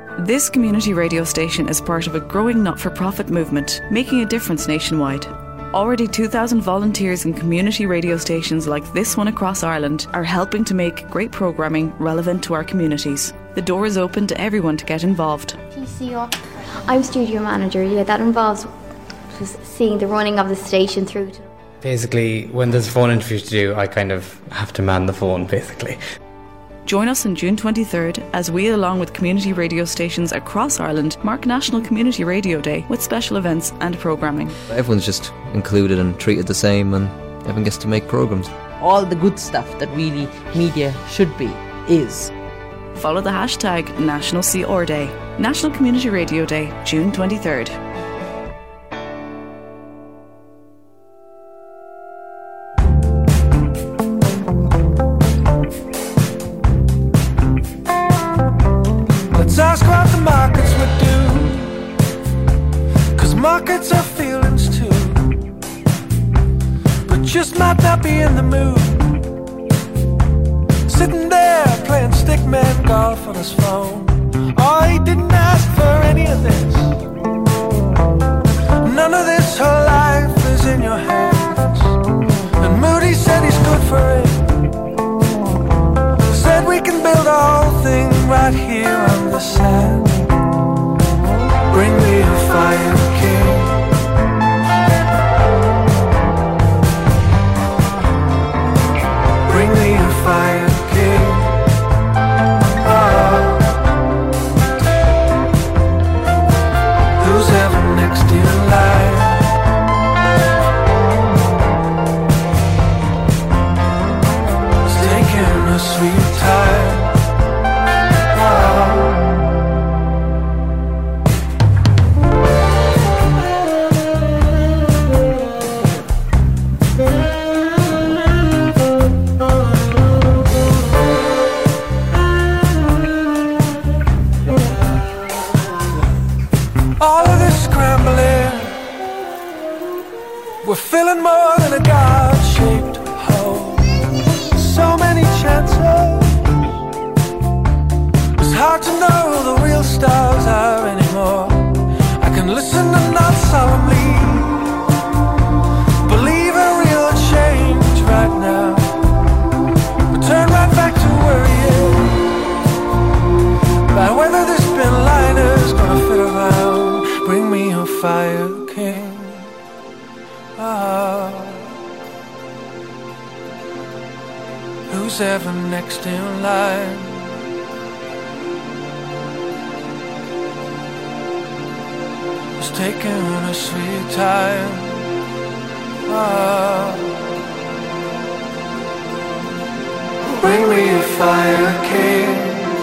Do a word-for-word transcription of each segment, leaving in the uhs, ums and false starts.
This community radio station is part of a growing not-for-profit movement, making a difference nationwide. Already two thousand volunteers in community radio stations like this one across Ireland are helping to make great programming relevant to our communities. The door is open to everyone to get involved. T C O. I'm studio manager. Yeah, that involves just seeing the running of the station through to... Basically, when there's a phone interview to do, I kind of have to man the phone, basically. Join us on June twenty-third as we, along with community radio stations across Ireland, mark National Community Radio Day with special events and programming. Everyone's just included and treated the same, and everyone gets to make programmes. All the good stuff that really media should be, is. Follow the hashtag National C R Day. National Community Radio Day, June twenty-third. Let's ask what the markets would do, 'cause markets are feelings too, but just might not be in the mood. Sitting there playing stickman golf on his phone. Oh, he didn't ask for any of this. None of this whole life is in your hands. And Moody said he's good for it. Said we can build a whole thing right here on the sand. Bring me a fire king. Bring me a fire king. Oh. Who's ever next in line? It's taking a sweet time. We're filling more than a God-shaped hole. So many chances. It's hard to know who the real stars are anymore. I can listen and not solemnly believe a real change right now. Return right back to worrying about whether this bin liner's gonna fit around. Bring me a fire king. Oh. Who's ever next in line? It's taking a sweet time. Oh. Bring me a fire king.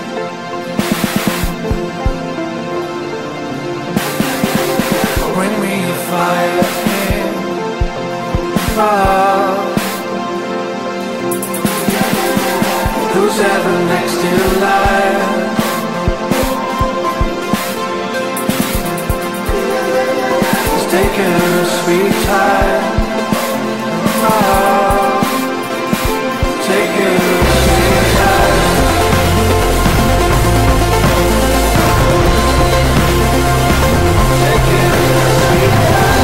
Bring me a fire king. Who's ever next in line? It's taking a sweet time. Oh, taking a sweet time. Taking a sweet time.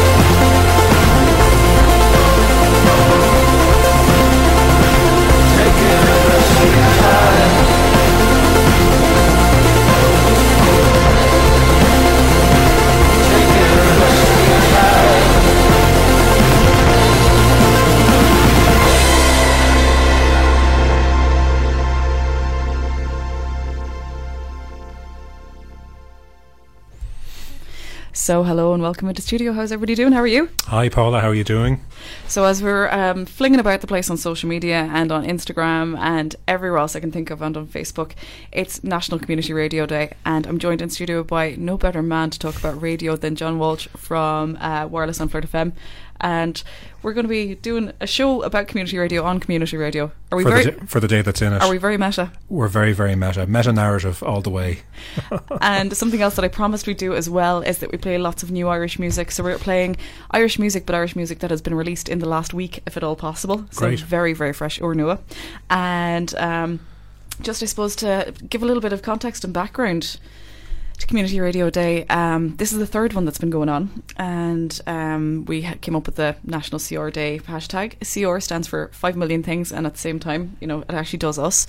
So hello and welcome into studio. How's everybody doing? How are you? Hi Paula, how are you doing? So as we're um, flinging about the place on social media and on Instagram and everywhere else I can think of, and on Facebook, it's National Community Radio Day, and I'm joined in studio by no better man to talk about radio than John Walsh from uh, Wireless on Flirt F M. And we're going to be doing a show about community radio on community radio. Are we for, very, the d- for the day that's in it. Are we very meta? We're very, very meta. Meta-narrative all the way. And something else that I promised we'd do as well is that we play lots of new Irish music. So we're playing Irish music, but Irish music that has been released in the last week, if at all possible. So Great. very, very fresh or nua. And um, just, I suppose, to give a little bit of context and background to Community Radio Day, um, this is the third one that's been going on, and um, we ha- came up with the National C R Day hashtag. C R stands for five million things, and at the same time, you know, it actually does us.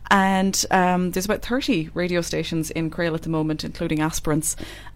And um, there's about thirty radio stations in Crail at the moment, including aspirants,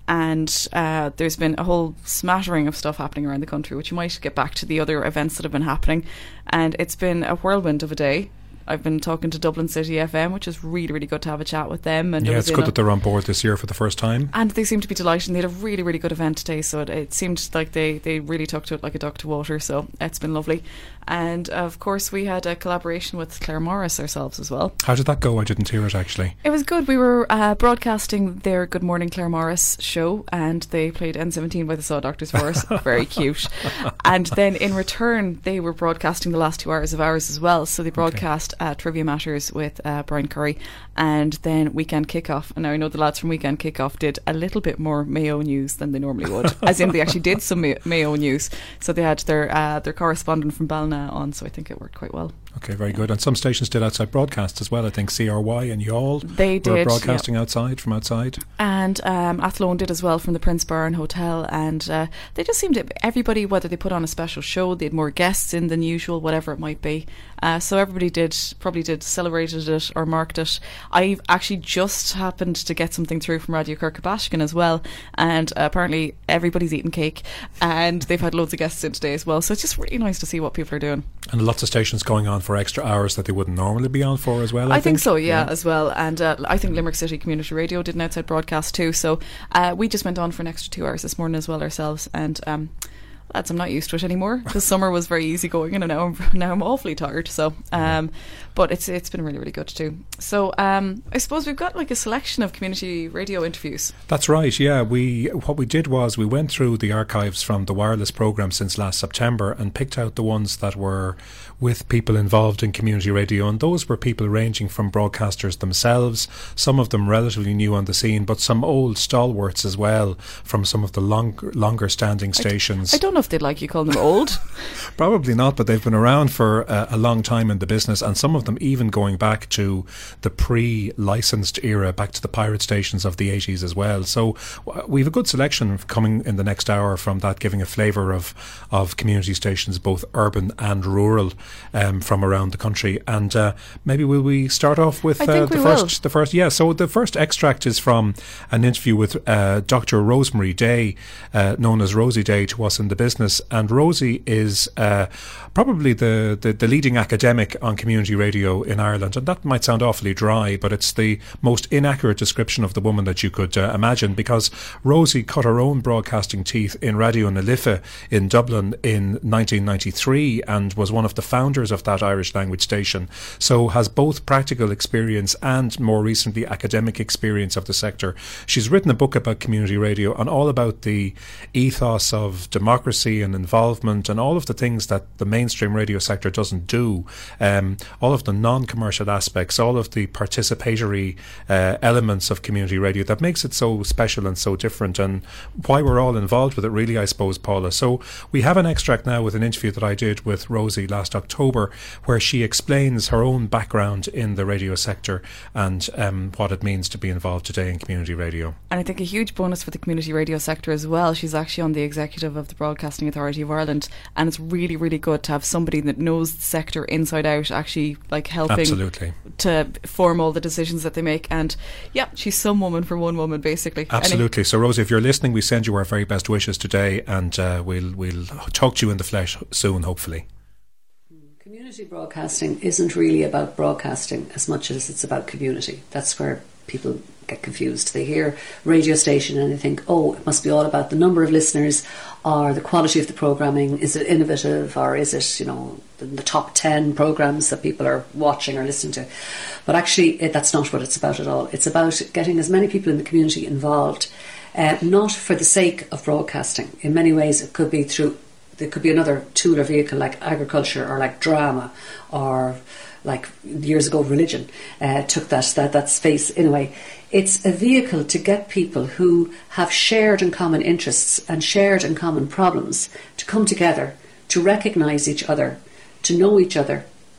and uh, there's been a whole smattering of stuff happening around the country, which you might get back to the other events that have been happening. And it's been a whirlwind of a day. I've been talking to Dublin City F M, which is really, really good to have a chat with them. And yeah, it it's good that they're on board this year for the first time. And they seem to be delighted. And they had a really, really good event today, so it, it seemed like they, they really took to it like a duck to water, so it's been lovely. And of course we had a collaboration with Claire Morris ourselves as well. How did that go? I didn't hear it actually. It was good. We were uh, broadcasting their Good Morning Claire Morris show, and they played N seventeen by the Saw Doctors for us. Very cute. And then in return they were broadcasting the last two hours of ours as well. So they broadcast okay. uh, Trivia Matters with uh, Brian Curry, and then Weekend Kickoff. And now I know the lads from Weekend Kickoff did a little bit more Mayo news than they normally would, as in they actually did some Mayo news. So they had their uh, their correspondent from Ballina on, so I think it worked quite well. Okay, very good. And some stations did outside broadcasts as well. I think C R Y and Youghal they did, were broadcasting yep. outside, from outside. And um, Athlone did as well from the Prince Bar and Hotel. And uh, they just seemed to, everybody, whether they put on a special show, they had more guests in than usual, whatever it might be. Uh, so everybody did, probably did, celebrated it or marked it. I actually just happened to get something through from Radio Kirkabashkin as well. And uh, apparently everybody's eating cake. And they've had loads of guests in today as well. So it's just really nice to see what people are doing. And lots of stations going on for extra hours that they wouldn't normally be on for as well, I, I think. think so, yeah, yeah, as well. And uh, I think Limerick City Community Radio did an outside broadcast too. So uh, we just went on for an extra two hours this morning as well ourselves. And um, lads, I'm not used to it anymore. The summer was very easy going, and now I'm, now I'm awfully tired. So, um, but it's it's been really, really good too. So um, I suppose we've got like a selection of community radio interviews. That's right, yeah. We what we did was we went through the archives from the wireless programme since last September and picked out the ones that were with people involved in community radio, and those were people ranging from broadcasters themselves, some of them relatively new on the scene, but some old stalwarts as well from some of the longer, longer standing stations. I, d- I don't know if they'd like you calling them old. Probably not, but they've been around for uh, a long time in the business, and some of them even going back to the pre-licensed era, back to the pirate stations of the eighties as well. So uh, we have a good selection coming in the next hour from that, giving a flavour of, of community stations, both urban and rural, um, from around the country. And uh, maybe will we start off with uh, the first? Will. The first, yeah. So the first extract is from an interview with uh, Doctor Rosemary Day, uh, known as Rosie Day to us in the business. And Rosie is uh, probably the, the, the leading academic on community radio in Ireland. And that might sound awfully dry, but it's the most inaccurate description of the woman that you could uh, imagine, because Rosie cut her own broadcasting teeth in Radio na Lifa in Dublin in nineteen ninety-three and was one of the founders of that Irish language station, so has both practical experience and more recently academic experience of the sector. She's written a book about community radio and all about the ethos of democracy and involvement and all of the things that the mainstream radio sector doesn't do, um, all of the non-commercial aspects, all of the participatory uh, elements of community radio that makes it so special and so different, and why we're all involved with it really, I suppose, Paula. So we have an extract now with an interview that I did with Rosie last October, where she explains her own background in the radio sector and um, what it means to be involved today in community radio. And I think a huge bonus for the community radio sector as well, she's actually on the executive of the Broadcasting Authority of Ireland, and it's really, really good to have somebody that knows the sector inside out actually like helping Absolutely. to form all the decisions that they make. And yeah, she's some woman for one woman basically. Absolutely. So Rosie, if you're listening, we send you our very best wishes today, and uh, we'll we'll talk to you in the flesh soon, hopefully. Community broadcasting isn't really about broadcasting as much as it's about community. That's where people get confused. They hear radio station and they think, oh, it must be all about the number of listeners or the quality of the programming. Is it innovative, or is it, you know, the, the top ten programs that people are watching or listening to? But actually, it, that's not what it's about at all. It's about getting as many people in the community involved, uh, not for the sake of broadcasting. In many ways, it could be through, there could be another tool or vehicle like agriculture or like drama or like years ago religion uh, took that, that that space in a way. It's a vehicle to get people who have shared and common interests and shared and common problems to come together, to recognise each other, to know each other,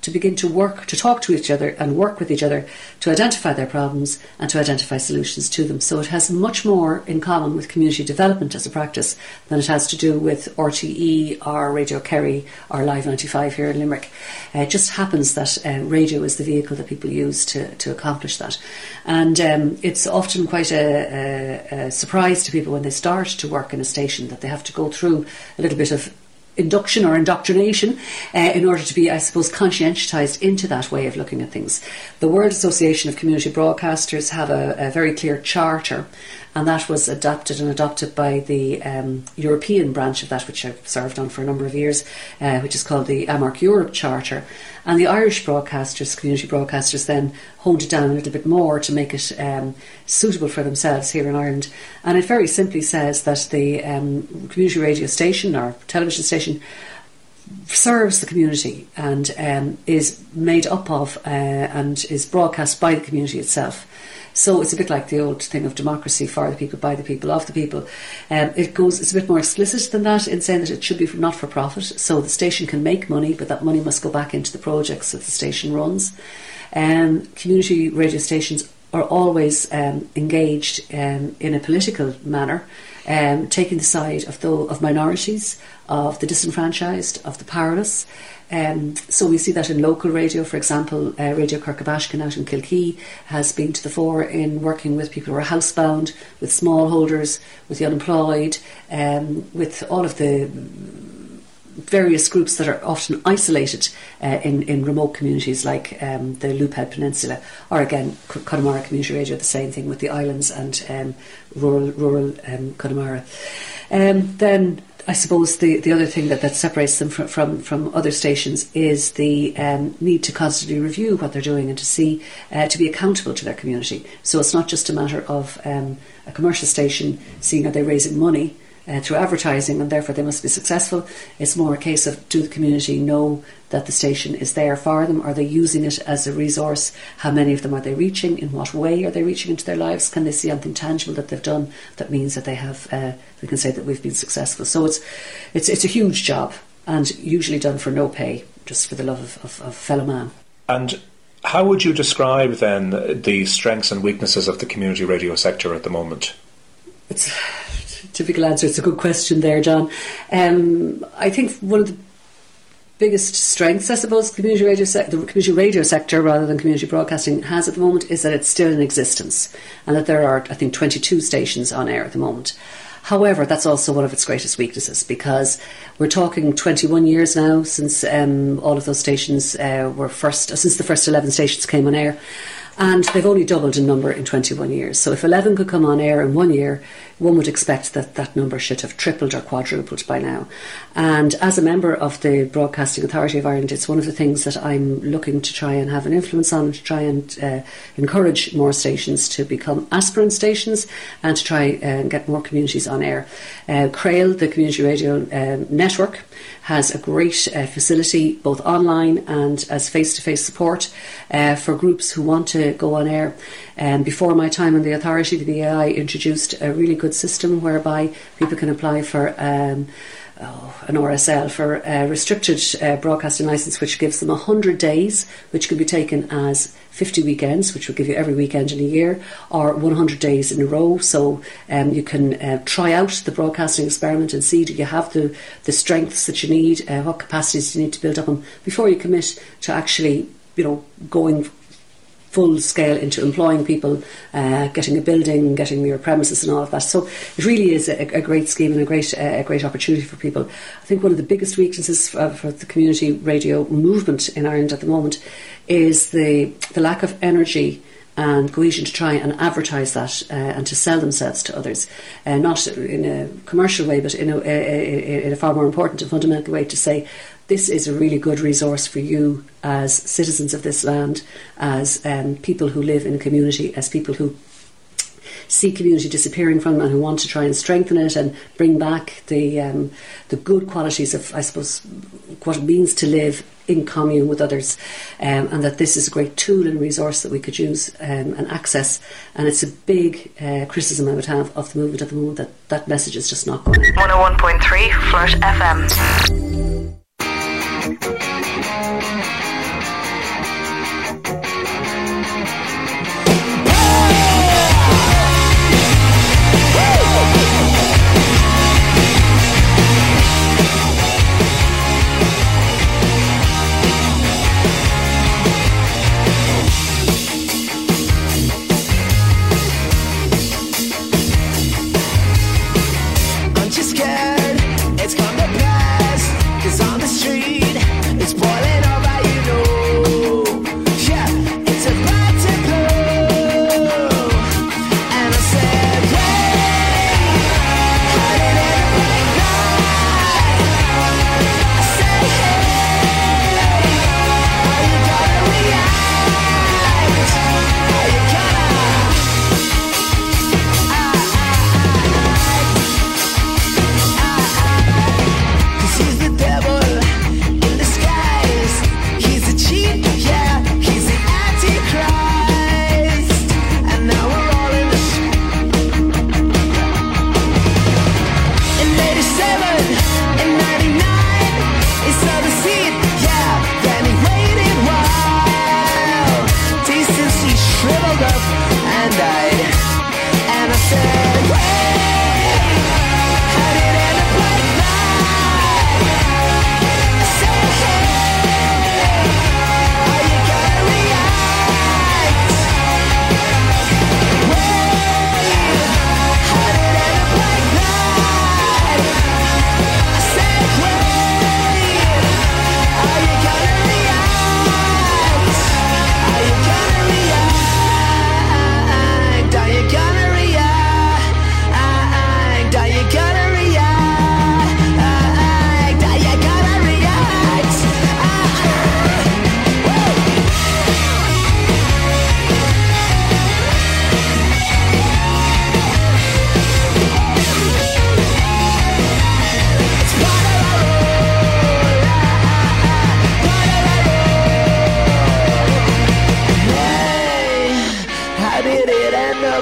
to begin to work, to talk to each other and work with each other to identify their problems and to identify solutions to them. So it has much more in common with community development as a practice than it has to do with R T E or Radio Kerry or Live ninety-five here in Limerick. Uh, it just happens that uh, radio is the vehicle that people use to, to accomplish that. And um, it's often quite a, a, a surprise to people when they start to work in a station that they have to go through a little bit of induction or indoctrination uh, in order to be, I suppose, conscientised into that way of looking at things. The World Association of Community Broadcasters have a, a very clear charter, and that was adapted and adopted by the um, European branch of that, which I've served on for a number of years, uh, which is called the A M O R C Europe Charter. And the Irish broadcasters, community broadcasters, then honed it down a little bit more to make it um, suitable for themselves here in Ireland. And it very simply says that the um, community radio station or television station serves the community and um, is made up of uh, and is broadcast by the community itself. So it's a bit like the old thing of democracy, for the people, by the people, of the people. Um, it goes, it's a bit more explicit than that in saying that it should be not for profit. So the station can make money, but that money must go back into the projects that the station runs. Um, community radio stations are always um, engaged um, in a political manner, um, taking the side of the, of minorities, of the disenfranchised, of the powerless. Um, so we see that in local radio, for example, uh, Radio Kirkabashkin out in Kilkee has been to the fore in working with people who are housebound, with smallholders, with the unemployed, um, with all of the various groups that are often isolated uh, in, in remote communities like um, the Luphead Peninsula, or again Connemara Community Radio, the same thing with the islands and um, rural rural um, Connemara. Um, then I suppose the, the other thing that, that separates them from, from, from other stations is the um, need to constantly review what they're doing and to see, uh, to be accountable to their community. So it's not just a matter of um, a commercial station seeing are they raising money uh, through advertising and therefore they must be successful. It's more a case of, do the community know that the station is there for them? Are they using it as a resource? How many of them are they reaching? In what way are they reaching into their lives? Can they see anything tangible that they've done that means that they have, uh, we can say that we've been successful? So it's it's it's a huge job and usually done for no pay, just for the love of, of, of fellow man. And how would you describe then the strengths and weaknesses of the community radio sector at the moment? It's a typical answer. It's a good question there, John. Um, I think one of the biggest strengths, I suppose, community radio sec- the community radio sector rather than community broadcasting has at the moment is that it's still in existence and that there are, I think, twenty-two stations on air at the moment. However, that's also one of its greatest weaknesses because we're talking twenty-one years now since um, all of those stations uh, were first, uh, since the first eleven stations came on air. And they've only doubled in number in twenty-one years. So if eleven could come on air in one year, one would expect that that number should have tripled or quadrupled by now. And as a member of the Broadcasting Authority of Ireland, it's one of the things that I'm looking to try and have an influence on, to try and uh, encourage more stations to become aspirant stations and to try and get more communities on air. Uh, Crail, the community radio uh, network, has a great uh, facility both online and as face-to-face support uh, for groups who want to go on air. Um, before my time in the authority, the B A I introduced a really good system whereby people can apply for um, oh, an R S L, for a restricted uh, broadcasting licence, which gives them one hundred days, which can be taken as fifty weekends, which will give you every weekend in a year, or one hundred days in a row. So um, you can uh, try out the broadcasting experiment and see, do you have the, the strengths that you need, uh, what capacities do you need to build up on before you commit to actually, you know, going full scale into employing people, uh, getting a building, getting your premises and all of that. So it really is a, a great scheme and a great uh, a great opportunity for people. I think one of the biggest weaknesses for, for the community radio movement in Ireland at the moment is the the lack of energy and cohesion to try and advertise that uh, and to sell themselves to others, uh, not in a commercial way, but in a, a, in a far more important and fundamental way, to say this is a really good resource for you as citizens of this land, as um, people who live in a community, as people who see community disappearing from them and who want to try and strengthen it and bring back the um, the good qualities of, I suppose, what it means to live in commune with others, um, and that this is a great tool and resource that we could use um, and access. And it's a big uh, criticism I would have of the movement at the moment, that that message is just not going on. one oh one point three Flirt F M.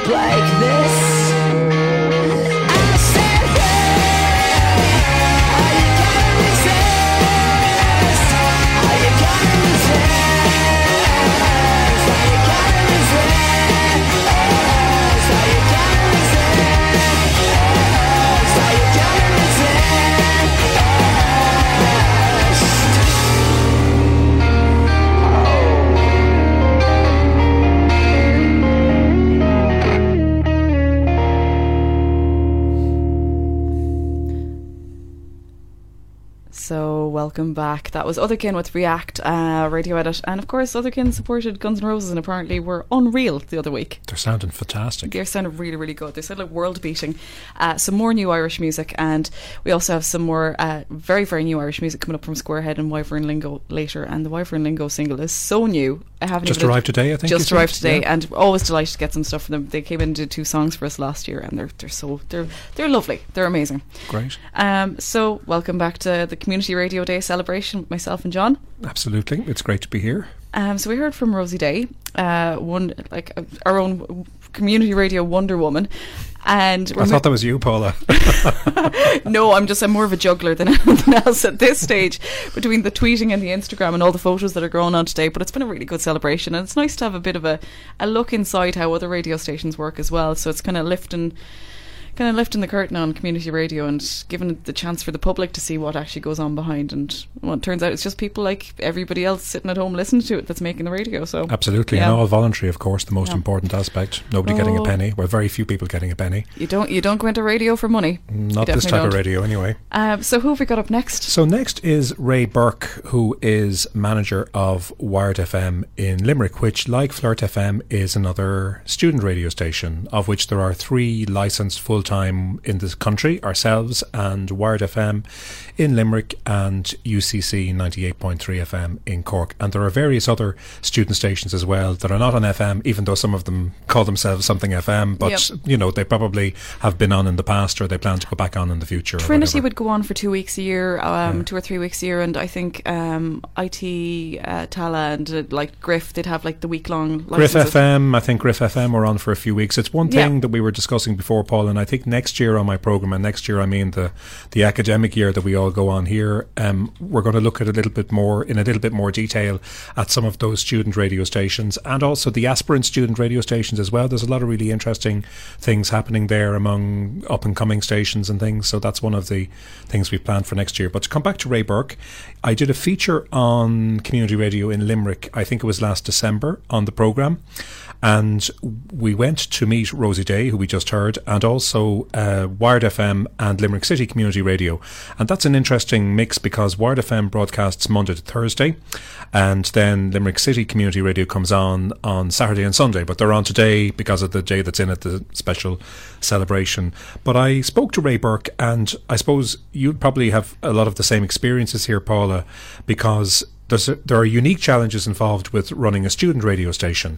up like this. I said, hey, are you gonna resist? Are you gonna resist? Are you gonna resist? Are you gonna resist? Are you gonna So welcome back. That was Otherkin with React, uh, Radio Edit, and of course Otherkin supported Guns N' Roses and apparently were unreal the other week. They're sounding fantastic. They sounded really, really good. They sound like world beating. Uh, some more new Irish music, and we also have some more uh, very, very new Irish music coming up from Squarehead and Wyvern Lingo later. And the Wyvern Lingo single is so new. I haven't just even arrived today, I think. Just arrived today, yeah. and always delighted to get some stuff from them. They came in and did two songs for us last year, and they're they're so they're they're lovely. They're amazing. Great. Um, so welcome back to the Community Radio Day celebration with myself and John. Absolutely, it's great to be here. Um, so we heard from Rosie Day, uh, one like uh, our own community radio Wonder Woman, and I thought that was you, Paula. No, I'm just I'm more of a juggler than anything else at this stage, between the tweeting and the Instagram and all the photos that are going on today. But it's been a really good celebration, and it's nice to have a bit of a, a look inside how other radio stations work as well. So it's kind of lifting. Kind of lifting the curtain on community radio and giving the chance for the public to see what actually goes on behind. And well, it turns out it's just people like everybody else sitting at home listening to it that's making the radio. So absolutely, yeah. And all voluntary, of course, the most yeah. important aspect. Nobody oh. getting a penny. Well, very few people getting a penny. You don't. You don't go into radio for money. Not this type don't. of radio, anyway. Um, so who have we got up next? So next is Ray Burke, who is manager of Wired F M in Limerick, which, like Flirt F M, is another student radio station, of which there are three licensed full time in the country, ourselves and Wired F M in Limerick and U C C ninety-eight point three F M in Cork. And there are various other student stations as well that are not on F M, even though some of them call themselves something F M, but yep. you know, they probably have been on in the past or they plan to go back on in the future. Trinity would go on for two weeks a year, um, yeah. two or three weeks a year, and I think um, I T uh, Tala and uh, like Griff, they'd have like the week long Griff F M, I think Griff F M were on for a few weeks. It's one thing yeah. that we were discussing before, Paul, and I think next year on my programme, and next year I mean the the academic year that we all go on here, um, we're going to look at a little bit more in a little bit more detail at some of those student radio stations and also the aspirant student radio stations as well. There's a lot of really interesting things happening there among up and coming stations and things, so that's one of the things we've planned for next year. But to come back to Ray Burke, I did a feature on community radio in Limerick, I think it was last December, on the programme. And we went to meet Rosie Day, who we just heard, and also uh, Wired F M and Limerick City Community Radio. And that's an interesting mix because Wired F M broadcasts Monday to Thursday, and then Limerick City Community Radio comes on on Saturday and Sunday. But they're on today because of the day that's in it, the special celebration. But I spoke to Ray Burke, and I suppose you'd probably have a lot of the same experiences here, Paula, because There's a, there are unique challenges involved with running a student radio station.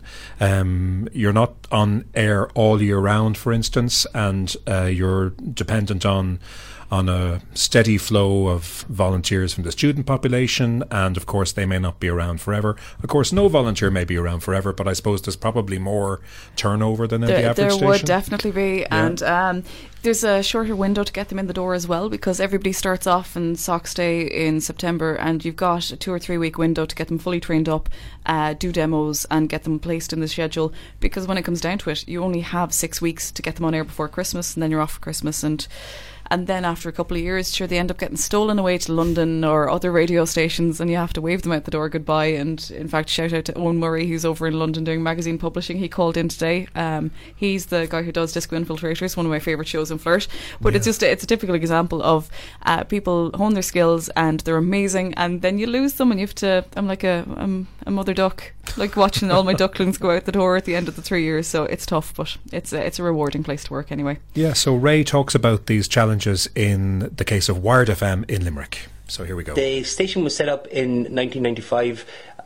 Um, you're not on air all year round, for instance, and uh, you're dependent on on a steady flow of volunteers from the student population, and of course they may not be around forever. Of course no volunteer may be around forever, but I suppose there's probably more turnover than in there, the average there station. There would definitely be, yeah. and um, there's a shorter window to get them in the door as well, because everybody starts off in Sox Day in September, and you've got a two or three week window to get them fully trained up, uh, do demos and get them placed in the schedule, because when it comes down to it, you only have six weeks to get them on air before Christmas, and then you're off for Christmas. And And then after a couple of years, sure, they end up getting stolen away to London or other radio stations, and you have to wave them out the door goodbye. And in fact, shout out to Owen Murray, who's over in London doing magazine publishing. He called in today. Um, he's the guy who does Disco Infiltrators, one of my favourite shows in Flirt. But yeah. it's just a, it's a typical example of uh, people hone their skills and they're amazing, and then you lose them, and you have to. I'm like a I'm a mother duck, like watching all my ducklings go out the door at the end of the three years. So it's tough, but it's a, it's a rewarding place to work anyway. Yeah. So Ray talks about these challenges in the case of Wired F M in Limerick. So here we go. The station was set up in nineteen ninety-five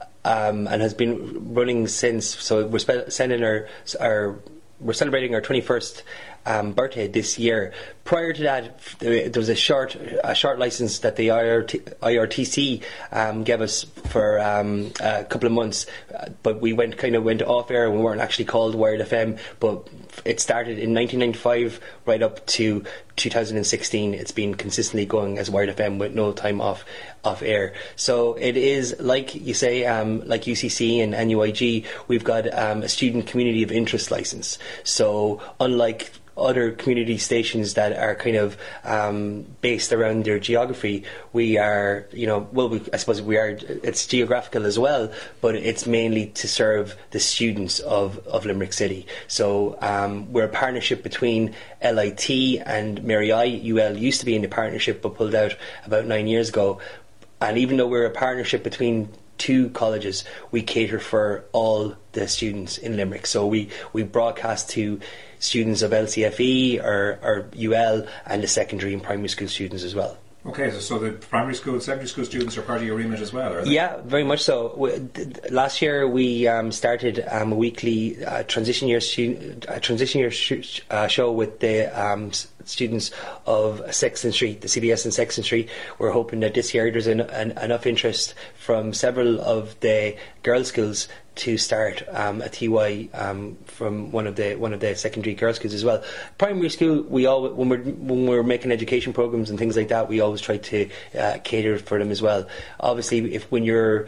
um, and has been running since. So we're spe- sending our, our we're celebrating our twenty-first um, birthday this year. Prior to that, there was a short a short license that the I R T, I R T C um, gave us for um, a couple of months, but we went kind of went off air. We weren't actually called Wired F M, but it started in nineteen ninety-five right up to two thousand sixteen. It's been consistently going as Wired F M with no time off off air. So it is, like you say, um, like U C C and N U I G, we've got um, a student community of interest license. So unlike other community stations that are kind of um, based around their geography, we are, you know, well, we, I suppose we are, it's geographical as well, but it's mainly to serve the students of, of Limerick City. So um, we're a partnership between L I T and Mary I. U L used to be in the partnership but pulled out about nine years ago. And even though we're a partnership between two colleges, we cater for all the students in Limerick. So we, we broadcast to students of L C F E or, or U L and the secondary and primary school students as well. Okay, so, so the primary school, secondary school students are part of your remit as well, are they? Yeah, very much so. We, th- last year we um, started um, a weekly uh, transition year stu- uh, transition year sh- uh, show with the um, s- students of Sexton Street, the C B S in Sexton Street. We're hoping that this year there's en- en- enough interest from several of the girls' schools to start um, a T Y um, from one of the one of the secondary girls' schools as well. Primary school, we all when we're when we're making education programs and things like that, we always try to uh, cater for them as well. Obviously, if when you're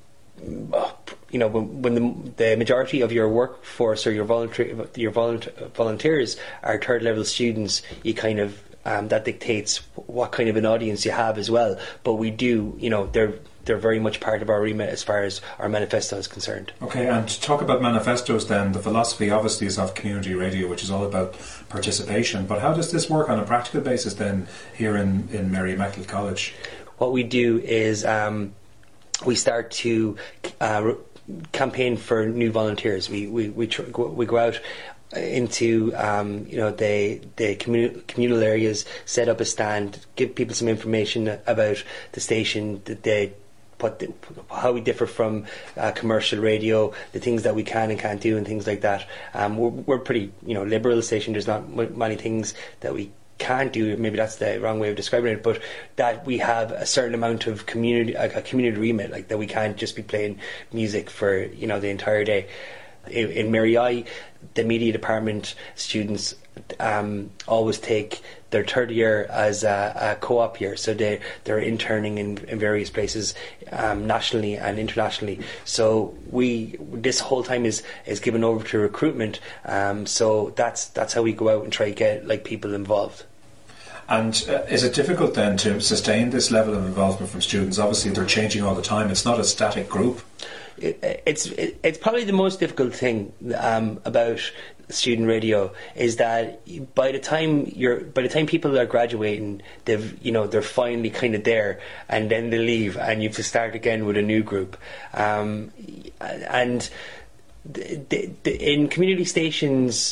you know when, when the, the majority of your workforce or your volunteer your volunteer, volunteers are third level students, you kind of um, that dictates what kind of an audience you have as well. But we do, you know, they're they're very much part of our remit as far as our manifesto is concerned. Okay, and to talk about manifestos then, the philosophy obviously is of community radio, which is all about participation, but how does this work on a practical basis then here in, in Mary Immaculate College? What we do is um, we start to uh, campaign for new volunteers. We we we, tr- we go out into um, you know the the communal, communal areas, set up a stand, give people some information about the station, that they what the, how we differ from uh, commercial radio, the things that we can and can't do, and things like that. Um, we're, we're pretty you know liberal station. There's not m- many things that we can't do. Maybe that's the wrong way of describing it, but that we have a certain amount of community, like a community remit, like that we can't just be playing music for you know the entire day. In, in Mary I, the media department students um, always take their third year as a, a co-op year, so they they're interning in, in various places um, nationally and internationally. So we this whole time is is given over to recruitment. Um, so that's that's how we go out and try to get like people involved. And uh, is it difficult then to sustain this level of involvement from students? Obviously, they're changing all the time. It's not a static group. It, it's it, it's probably the most difficult thing um, about student radio is that by the time you're by the time people are graduating, they've you know they're finally kind of there, and then they leave, and you have to start again with a new group. Um, and the, the, the, in community stations,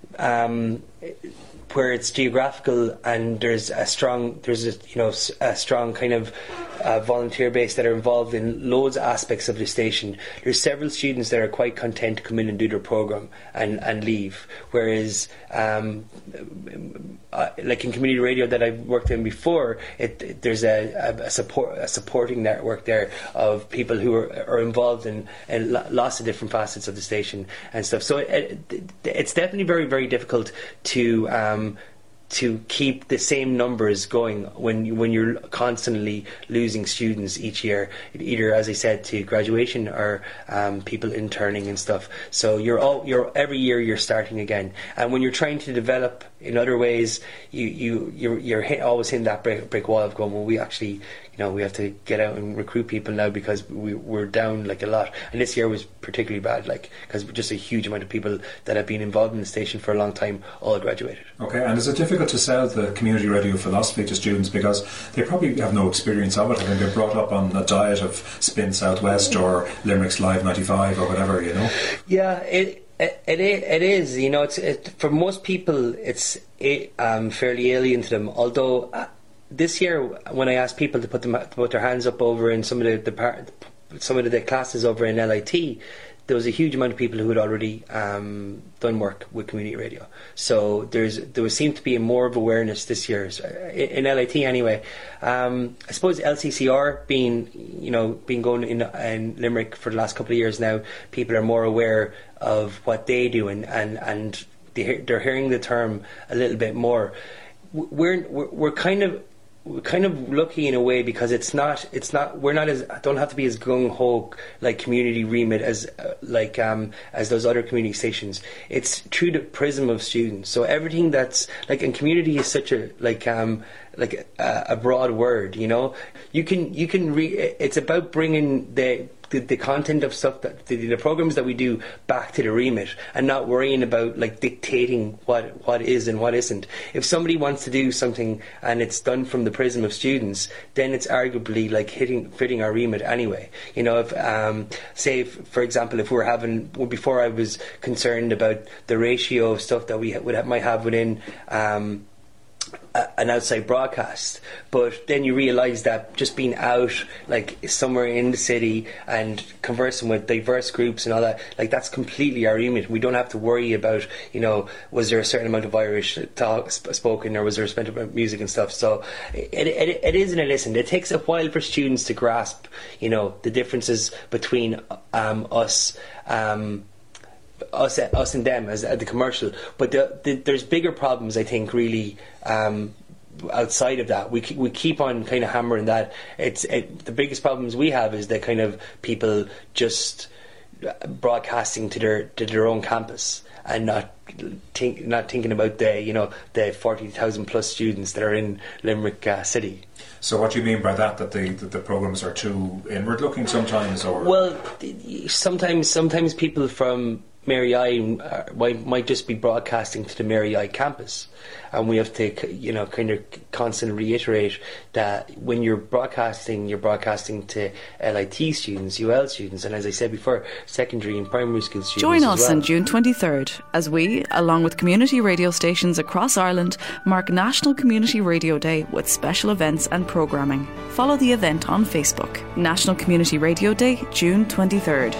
um, where it's geographical and there's a strong there's a you know a strong kind of uh, volunteer base that are involved in loads of aspects of the station, there's several students that are quite content to come in and do their program and, and leave, whereas um, uh, like in community radio that I've worked in before, it, it there's a, a support a supporting network there of people who are, are involved in, in lots of different facets of the station and stuff. So it, it, it's definitely very very difficult to um, to keep the same numbers going when you, when you're constantly losing students each year, either as I said to graduation or um, people interning and stuff. So you're all you're every year you're starting again, and when you're trying to develop in other ways, you you you're, you're hit, always hitting that brick, brick wall of going, well, we actually you know we have to get out and recruit people now because we, we're down like a lot, and this year was particularly bad, like because just a huge amount of people that have been involved in the station for a long time all graduated. Okay, and is it difficult to sell the community radio philosophy to students because they probably have no experience of it, having been brought up on a diet of Spin Southwest or Limerick's Live ninety-five or whatever, you know? Yeah, it it it, it is. You know, it's it, for most people it's it, um, fairly alien to them. Although uh, this year, when I asked people to put them to put their hands up over in some of the, the part, some of the classes over in L I T, there was a huge amount of people who had already um, done work with community radio. So there's there was seemed to be more of awareness this year in L I T anyway. Um, I suppose L C C R being you know being going in, in Limerick for the last couple of years now, people are more aware of what they do and and and they, they're hearing the term a little bit more. We're we're, we're kind of. We're kind of lucky in a way because it's not it's not we're not as don't have to be as gung ho like community remit as uh, like um as those other community stations. It's through the prism of students, so everything that's like, and community is such a like um like a, a broad word, you know. You can you can re- it's about bringing the The, the content of stuff that the, the programs that we do back to the remit and not worrying about like dictating what what is and what isn't. If somebody wants to do something and it's done from the prism of students, then it's arguably like hitting fitting our remit anyway. You know, if um, say if, for example, if we're having well, before I was concerned about the ratio of stuff that we ha- would have, might have within. Um, an outside broadcast, but then you realise that just being out like somewhere in the city and conversing with diverse groups and all that, like that's completely our remit. We don't have to worry about, you know, was there a certain amount of Irish talk sp- spoken or was there a certain amount of music and stuff. So it, it, it is and it isn't. It takes a while for students to grasp, you know, the differences between um, us um us us and them as uh, the commercial, but the, the, there's bigger problems I think really um, outside of that. We we keep on kind of hammering that it's it, the biggest problems we have is that kind of people just broadcasting to their to their own campus and not think not thinking about the you know the forty thousand plus students that are in Limerick uh, City. So what do you mean by that? That the that the programs are too inward looking sometimes, or well, sometimes sometimes people from Mary I uh, might, might just be broadcasting to the Mary I campus, and we have to, you know, kind of constantly reiterate that when you're broadcasting, you're broadcasting to L I T students, U L students, and as I said before, secondary and primary school students. Join as us well. on June twenty-third as we, along with community radio stations across Ireland, mark National Community Radio Day with special events and programming. Follow the event on Facebook. National Community Radio Day, June twenty-third.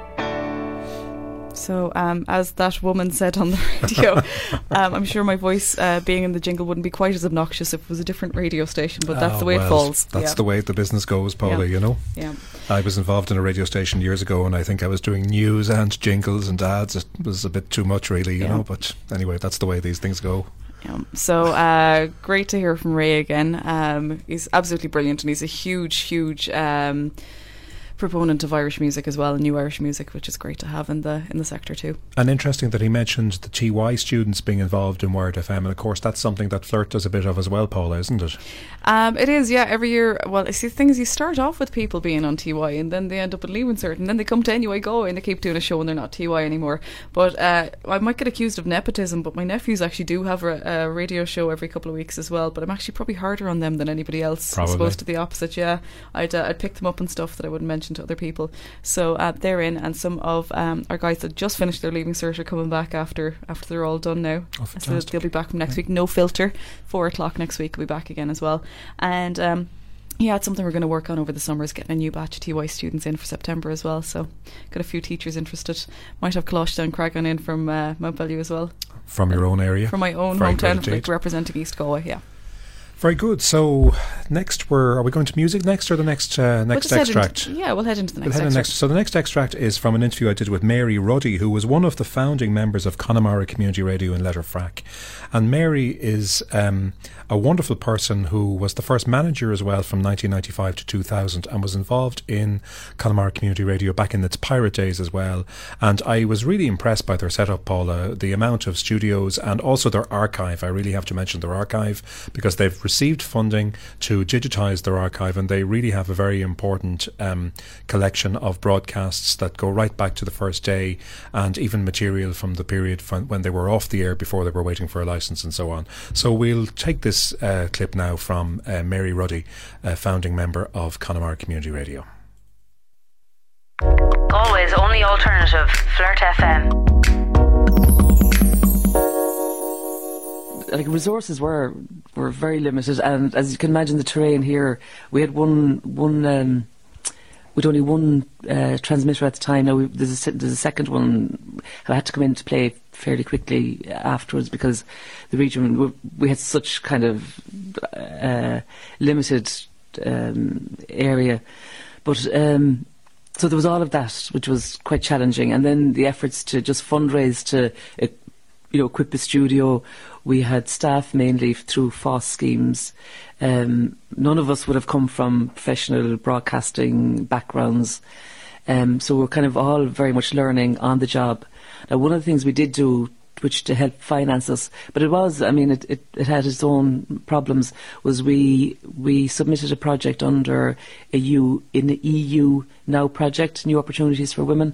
So, um, as that woman said on the radio, um, I'm sure my voice uh, being in the jingle wouldn't be quite as obnoxious if it was a different radio station, but that's oh, the way well, it falls. That's yeah. the way the business goes, Paula, yeah. you know. Yeah. I was involved in a radio station years ago and I think I was doing news and jingles and ads. It was a bit too much really, you yeah. know, but anyway, that's the way these things go. Yeah. So uh, great to hear from Ray again. Um, he's absolutely brilliant and he's a huge, huge... Um, proponent of Irish music as well, and new Irish music, which is great to have in the in the sector too. And interesting that he mentioned the T Y students being involved in Wired F M, and of course that's something that Flirt does a bit of as well, Paula, isn't it? Um, it is, yeah. Every year, well, see, the thing is, you start off with people being on T Y, and then they end up at Leaving Cert, and then they come to N U I Go, and they keep doing a show, and they're not T Y anymore. But uh, I might get accused of nepotism, but my nephews actually do have a, a radio show every couple of weeks as well. But I'm actually probably harder on them than anybody else. Probably. As opposed to the opposite, yeah. I'd uh, I'd pick them up and stuff that I wouldn't mention to other people. So uh, they're in, and some of um, our guys that just finished their Leaving Cert are coming back after after they're all done now. Oh, so they'll be back from next week. No Filter, four o'clock next week. We'll be back again as well. And um, yeah, it's something we're going to work on over the summer, is getting a new batch of T Y students in for September as well. So got a few teachers interested. Might have Colossia and Cragan in from uh, Mount Bellew as well. From your own area? From my own Very hometown, like representing East Galway, yeah. Very good. So next, we're are we going to music next, or the next uh, next we'll extract? Into, yeah, we'll head into the next we'll head extract. Next. So the next extract is from an interview I did with Mary Ruddy, who was one of the founding members of Connemara Community Radio in Letterfrack. And Mary is um, a wonderful person who was the first manager as well from nineteen ninety-five to two thousand, and was involved in Connemara Community Radio back in its pirate days as well. And I was really impressed by their setup, Paula, the amount of studios and also their archive. I really have to mention their archive, because they've received funding to digitise their archive, and they really have a very important um, collection of broadcasts that go right back to the first day, and even material from the period from when they were off the air before they were waiting for a licence and so on. So we'll take this uh, clip now from uh, Mary Ruddy, a founding member of Connemara Community Radio. Always only alternative, Flirt F M. Like, resources were were very limited, and as you can imagine, the terrain here, we had one one um, with only one uh, transmitter at the time. Now we, there's, a, se- there's a second one who had to come into play fairly quickly afterwards because the region, we, we had such kind of uh, limited um, area. But um, so there was all of that, which was quite challenging. And then the efforts to just fundraise to uh, you know, equip the studio. We had staff mainly through F O S schemes. Um, none of us would have come from professional broadcasting backgrounds. Um, so we're kind of all very much learning on the job. Now, one of the things we did do, which to help finance us, but it was, I mean, it, it, it had its own problems, was we we submitted a project under a U, in the E U Now project, New Opportunities for Women,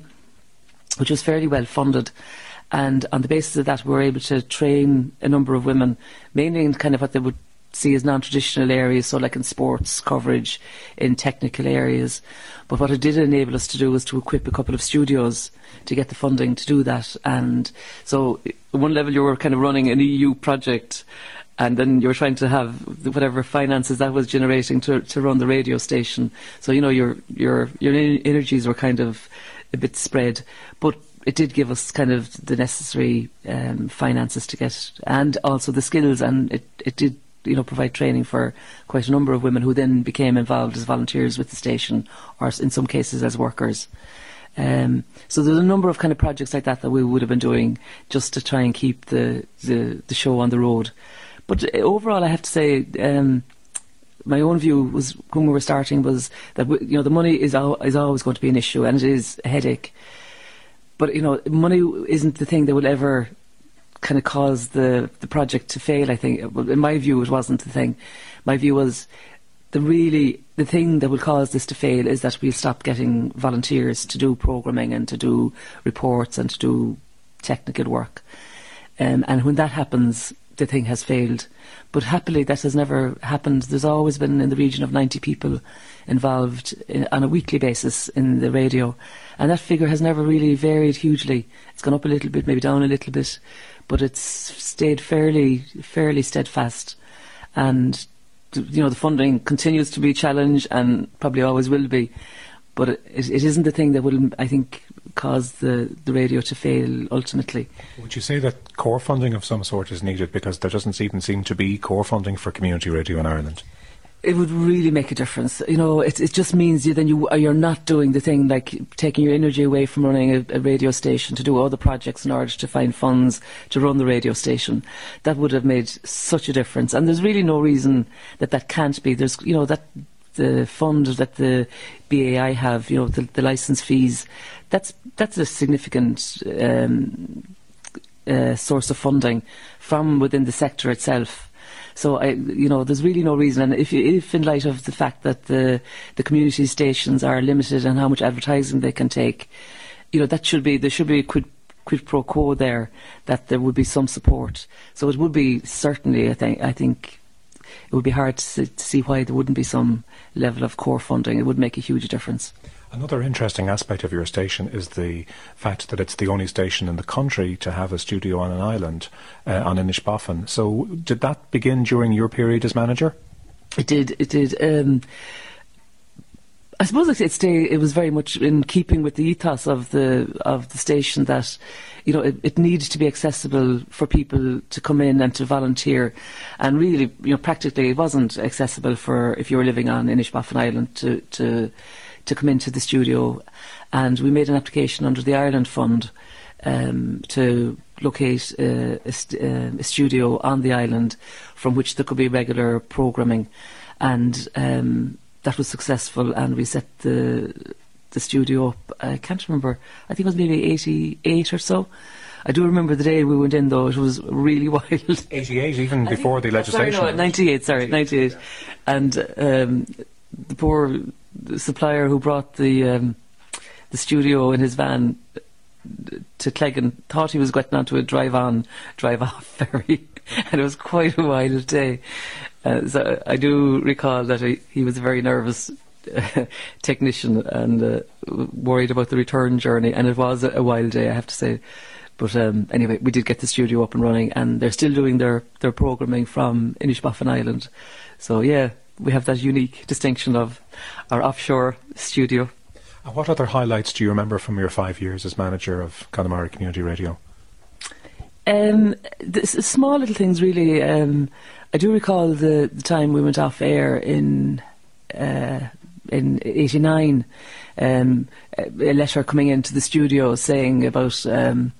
which was fairly well funded. And on the basis of that, we were able to train a number of women, mainly in kind of what they would see as non-traditional areas, so like in sports coverage, in technical areas. But what it did enable us to do was to equip a couple of studios to get the funding to do that. And so at one level you were kind of running an E U project, and then you were trying to have whatever finances that was generating to to run the radio station. So, you know, your your your energies were kind of a bit spread. But it did give us kind of the necessary um, finances to get, and also the skills, and it, it did, you know, provide training for quite a number of women who then became involved as volunteers with the station, or in some cases as workers. Um, so there's a number of kind of projects like that that we would have been doing just to try and keep the the, the show on the road. But overall, I have to say, um, my own view was when we were starting was that we, you know, the money is al- is always going to be an issue, and it is a headache. But, you know, money isn't the thing that will ever kind of cause the, the project to fail, I think. Well, in my view, it wasn't the thing. My view was the really, the thing that will cause this to fail is that we'll stop getting volunteers to do programming and to do reports and to do technical work. Um, and when that happens, the thing has failed. But happily, that has never happened. There's always been in the region of ninety people involved in, on a weekly basis in the radio. And that figure has never really varied hugely. It's gone up a little bit, maybe down a little bit, but it's stayed fairly fairly steadfast. And, you know, the funding continues to be a challenge and probably always will be. But it, it isn't the thing that will, I think, cause the, the radio to fail ultimately. Would you say that core funding of some sort is needed, because there doesn't even seem to be core funding for community radio in Ireland? It would really make a difference. You know, it, it just means you, then you, you're not doing the thing like taking your energy away from running a, a radio station to do other projects in order to find funds to run the radio station. That would have made such a difference. And there's really no reason that that can't be. There's, you know, that the fund that the B A I have, you know, the, the licence fees, that's that's a significant um, uh, source of funding from within the sector itself. So, I, you know, there's really no reason. And if, you, if in light of the fact that the the community stations are limited and how much advertising they can take, you know, that should be, there should be a quid, quid pro quo there, that there would be some support. So it would be certainly, I think, I think it would be hard to see, to see why there wouldn't be some level of core funding. It would make a huge difference. Another interesting aspect of your station is the fact that it's the only station in the country to have a studio on an island, uh, on Inishbofin. So did that begin during your period as manager? It did, it did. Um, I suppose it, stay, it was very much in keeping with the ethos of the of the station that, you know, it, it needs to be accessible for people to come in and to volunteer. And really, you know, practically it wasn't accessible for, if you were living on Inishbofin Island, to... to to come into the studio, and we made an application under the Ireland Fund um, to locate uh, a, st- uh, a studio on the island from which there could be regular programming, and um, that was successful, and we set the the studio up. I can't remember, I think it was maybe eighty-eight or so. I do remember the day we went in, though. It was really wild. eighty-eight, even I before think, the legislation. Sorry, no, ninety-eight, sorry, ninety-eight. And um, the poor supplier who brought the um, the studio in his van to Cleggan thought he was getting onto a drive-on, drive-off ferry, and it was quite a wild day. Uh, so I do recall that he, he was a very nervous uh, technician and uh, worried about the return journey, and it was a, a wild day, I have to say. But um, anyway, we did get the studio up and running, and they're still doing their, their programming from Inishbofin Island. So yeah, we have that unique distinction of our offshore studio. What other highlights do you remember from your five years as manager of Connemara Community Radio? Um, the s- small little things, really. Um, I do recall the, the time we went off air in uh, in eighty-nine. Um, a letter coming into the studio saying about. Um,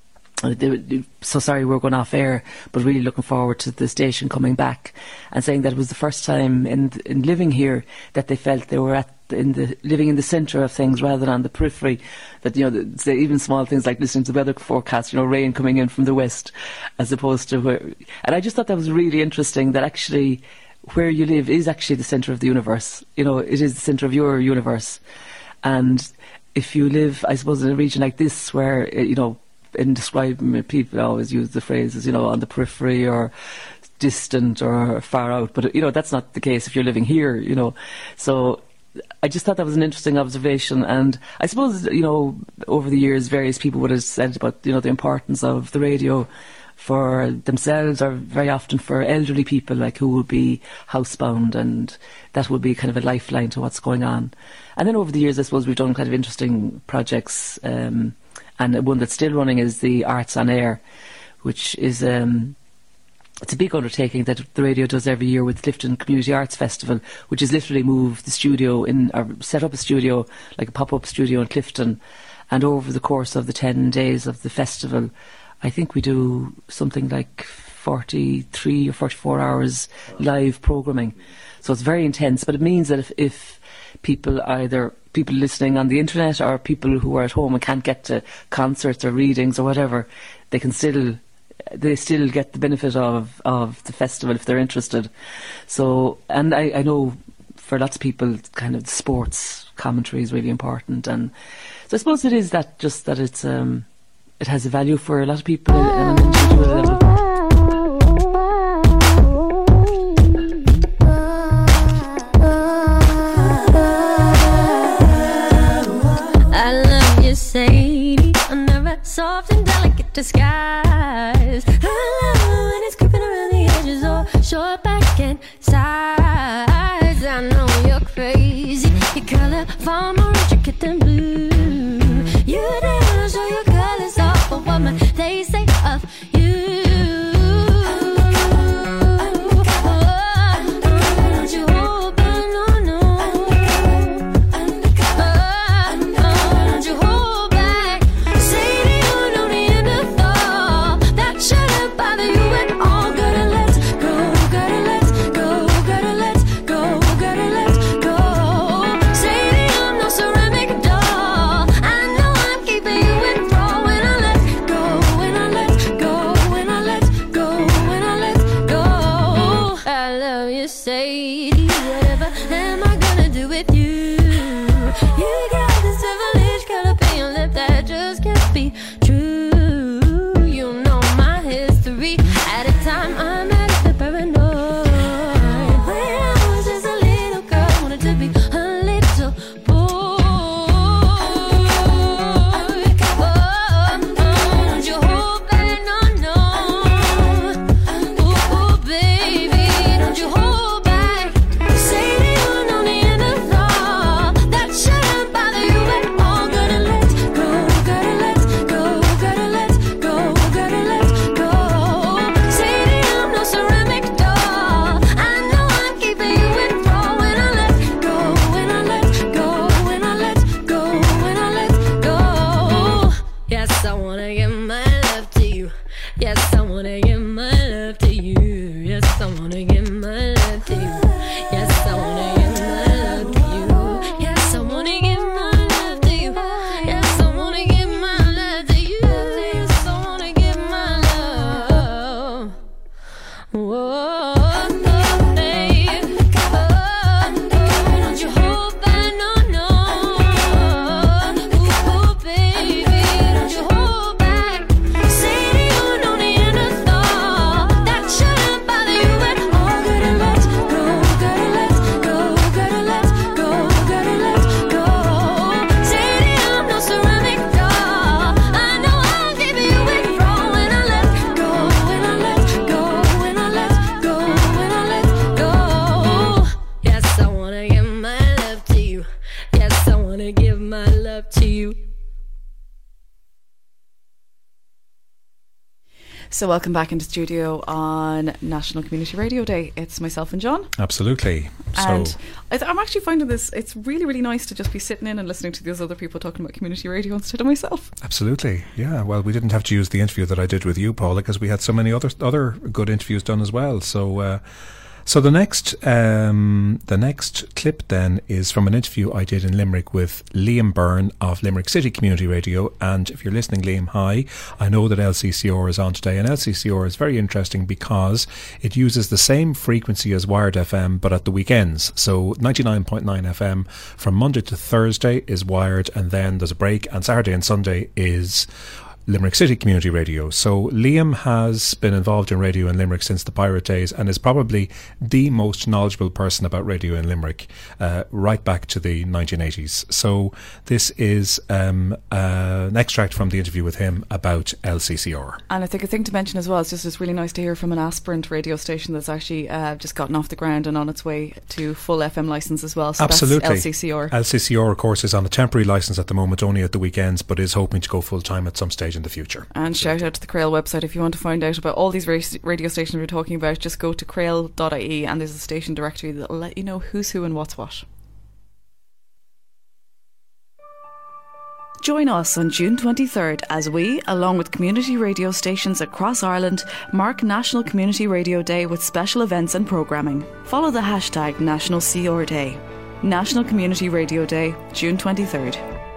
so sorry we're going off air, but really looking forward to the station coming back, and saying that it was the first time in in living here that they felt they were at in the living in the centre of things rather than on the periphery. That, you know, the, even small things like listening to the weather forecast, you know, rain coming in from the west, as opposed to where. And I just thought that was really interesting. That actually, where you live is actually the centre of the universe. You know, it is the centre of your universe, and if you live, I suppose, in a region like this where, you know. In describing it, people always use the phrases, you know, on the periphery or distant or far out. But, you know, that's not the case if you're living here, you know. So I just thought that was an interesting observation. And I suppose, you know, over the years, various people would have said about, you know, the importance of the radio for themselves, or very often for elderly people, like, who would be housebound, and that would be kind of a lifeline to what's going on. And then over the years, I suppose, we've done kind of interesting projects, um, and one that's still running is the Arts on Air, which is um, it's a big undertaking that the radio does every year with Clifton Community Arts Festival, which is literally move the studio in, or set up a studio, like a pop-up studio in Clifton, and over the course of the ten days of the festival, I think we do something like forty-three or forty-four hours live programming. So it's very intense, but it means that if, if people, either people listening on the internet or people who are at home and can't get to concerts or readings or whatever, they can still they still get the benefit of, of the festival if they're interested. So, and I, I know for lots of people, kind of the sports commentary is really important, and so I suppose it is that just that it's um, it has a value for a lot of people on an individual level. Sadie, under a soft and delicate disguise. I love when it's creeping around the edges, or short back and sides. I know you're crazy, your color far more intricate than blue. You never show your colors off, but what might they say of you? Say you don't need a thought that shouldn't bother you at all. So welcome back into studio on National Community Radio Day. It's myself and John. Absolutely. And so I th- I'm actually finding this, it's really, really nice to just be sitting in and listening to these other people talking about community radio instead of myself. Absolutely. Yeah. Well, we didn't have to use the interview that I did with you, Paula, because we had so many other other good interviews done as well. So uh, So the next um, the next clip then is from an interview I did in Limerick with Liam Byrne of Limerick City Community Radio. And if you're listening, Liam, hi. I know that L C C R is on today, and L C C R is very interesting because it uses the same frequency as Wired F M but at the weekends. So ninety-nine point nine F M from Monday to Thursday is Wired, and then there's a break, and Saturday and Sunday is Limerick City Community Radio. So Liam has been involved in radio in Limerick since the pirate days and is probably the most knowledgeable person about radio in Limerick uh, right back to the nineteen eighties. So this is um, uh, an extract from the interview with him about L C C R. And I think a thing to mention as well, it's just it's really nice to hear from an aspirant radio station that's actually uh, just gotten off the ground and on its way to full F M licence as well. So Absolutely. That's L C C R. L C C R, of course, is on a temporary licence at the moment, only at the weekends, but is hoping to go full time at some stage in the future. And so. Shout out to the Crail website if you want to find out about all these radio stations we're talking about. Just go to crail dot I E and there's a station directory that'll let you know who's who and what's what. Join us on June twenty-third as we, along with community radio stations across Ireland, mark National Community Radio Day with special events and programming. Follow the hashtag National C R Day. National Community Radio Day, June twenty-third.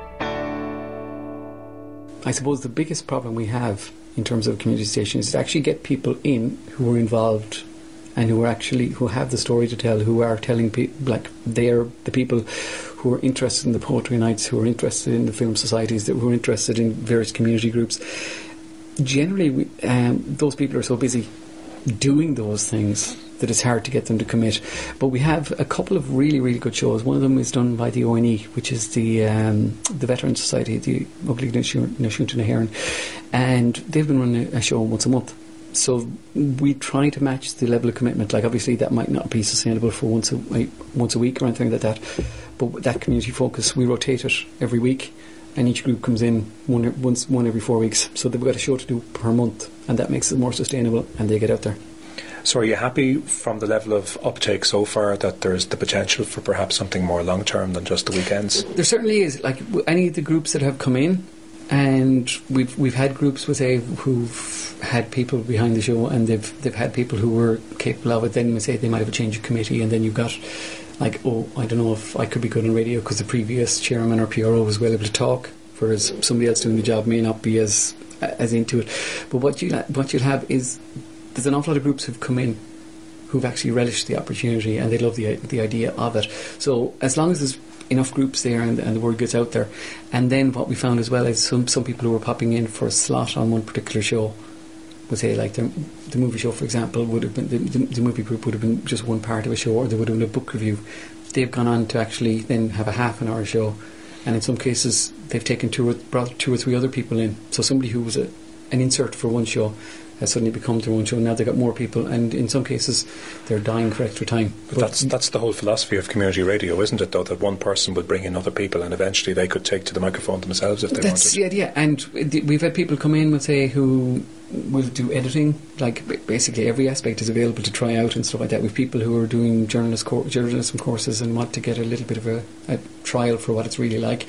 I suppose the biggest problem we have in terms of community stations is to actually get people in who are involved and who are actually who have the story to tell, who are telling people, like they're the people who are interested in the poetry nights, who are interested in the film societies, that who are interested in various community groups. Generally, we, um, those people are so busy doing those things that it's hard to get them to commit. But we have a couple of really, really good shows. One of them is done by the O N E, which is the um, the Veteran Society, the Ugly Nashunta Naheran, and they've been running a show once a month. So we try to match the level of commitment. Like obviously that might not be sustainable for once a once a week or anything like that, but with that community focus, we rotate it every week, and each group comes in one once one every four weeks. So they've got a show to do per month, and that makes it more sustainable, and they get out there. So are you happy from the level of uptake so far that there's the potential for perhaps something more long term than just the weekends? There certainly is. Like any of the groups that have come in, and we've we've had groups with say who've had people behind the show, and they've they've had people who were capable of it. Then we say they might have a change of committee, and then you've got like, oh, I don't know if I could be good on radio because the previous chairman or P R O was well able to talk, whereas somebody else doing the job may not be as as into it. But what you what you'll have is there's an awful lot of groups who've come in who've actually relished the opportunity and they love the the idea of it. So as long as there's enough groups there and, and the word gets out there, and then what we found as well is some, some people who were popping in for a slot on one particular show would say, like the, the movie show for example would have been the, the, the movie group would have been just one part of a show, or they would have been a book review. They've gone on to actually then have a half an hour show, and in some cases they've taken two or brought two or three other people in. So somebody who was a, an insert for one show has suddenly become their own show. Now they've got more people, and in some cases they're dying for extra time. But, but that's that's the whole philosophy of community radio, isn't it, though, that one person would bring in other people and eventually they could take to the microphone themselves if they that's wanted. The idea. And we've had people come in, we'll say, who will do editing, like basically every aspect is available to try out and stuff like that. We've people who are doing journalist cor- journalism courses and want to get a little bit of a, a trial for what it's really like,